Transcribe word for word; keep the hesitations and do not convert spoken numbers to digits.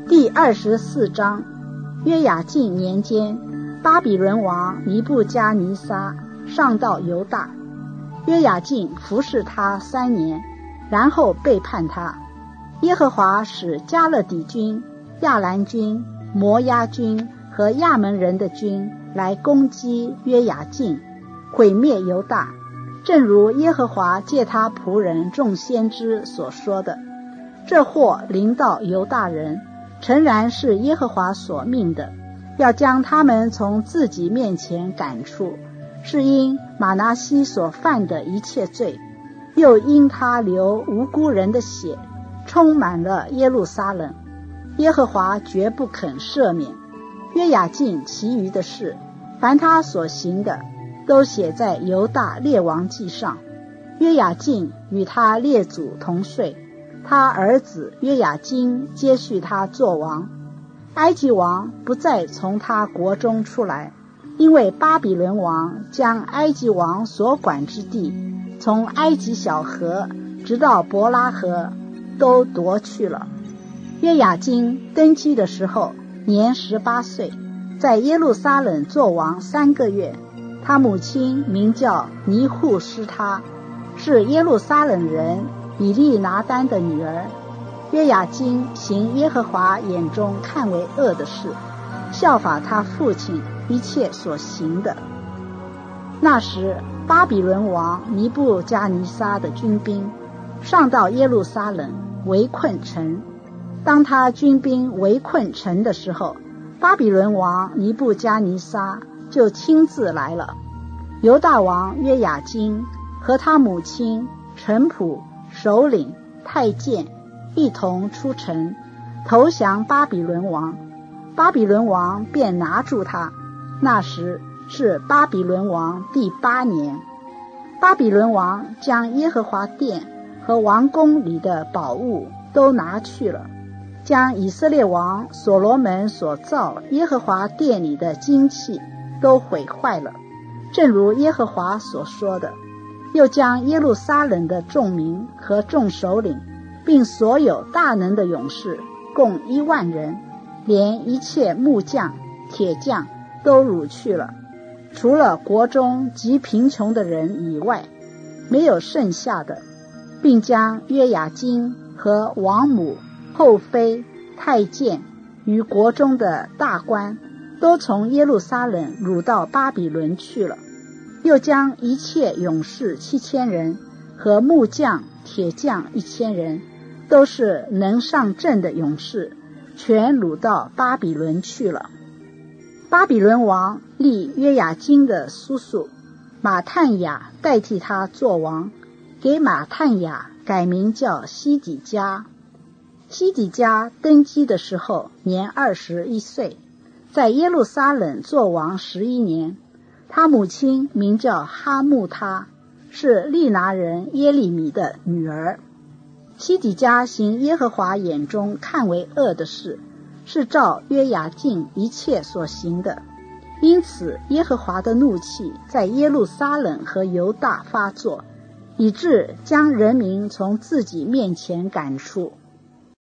第二十四章，约雅敬年间，巴比伦王尼布加尼撒上到犹大，约雅敬服侍他三年，然后背叛他。耶和华使加勒底军、亚兰军、摩押军和亚门人的军来攻击约雅敬，毁灭犹大，正如耶和华借他仆人众先知所说的。这祸临到犹大人，诚然是耶和华所命的，要将他们从自己面前赶出，是因玛拿西所犯的一切罪，又因他流无辜人的血，充满了耶路撒冷。耶和华绝不肯赦免。约雅敬其余的事，凡他所行的，都写在犹大列王记上。约雅敬与他列祖同睡，他儿子约雅斤接续他作王。埃及王不再从他国中出来，因为巴比伦王将埃及王所管之地，从埃及小河直到伯拉河都夺去了。约雅斤登基的时候年十八岁，在耶路撒冷作王三个月。他母亲名叫尼户施他，是耶路撒冷人以利拿单的女儿。约雅斤行耶和华眼中看为恶的事，效法他父亲一切所行的。那时巴比伦王尼布加尼撒的军兵上到耶路撒冷，围困城。当他军兵围困城的时候，巴比伦王尼布加尼撒就亲自来了。犹大王约雅斤和他母亲、臣仆、首领、太监一同出城，投降巴比伦王。巴比伦王便拿住他。那时是巴比伦王第八年。巴比伦王将耶和华殿和王宫里的宝物都拿去了，将以色列王所罗门所造耶和华殿里的金器都毁坏了，正如耶和华所说的。又将耶路撒冷的众民和众首领，并所有大能的勇士，共一万人，连一切木匠、铁匠都掳去了，除了国中极贫穷的人以外，没有剩下的，并将约雅斤和王母、后妃、太监与国中的大官都从耶路撒冷掳到巴比伦去了。又将一切勇士七千人和木匠、铁匠一千人，都是能上阵的勇士，全掳到巴比伦去了。巴比伦王立约雅斤的叔叔马探雅代替他做王，给马探雅改名叫西底家。西底家登基的时候年二十一岁，在耶路撒冷做王十一年。他母亲名叫哈木他，是利拿人耶利米的女儿。西底家行耶和华眼中看为恶的事，是照约雅敬一切所行的。因此耶和华的怒气在耶路撒冷和犹大发作，以致将人民从自己面前赶出。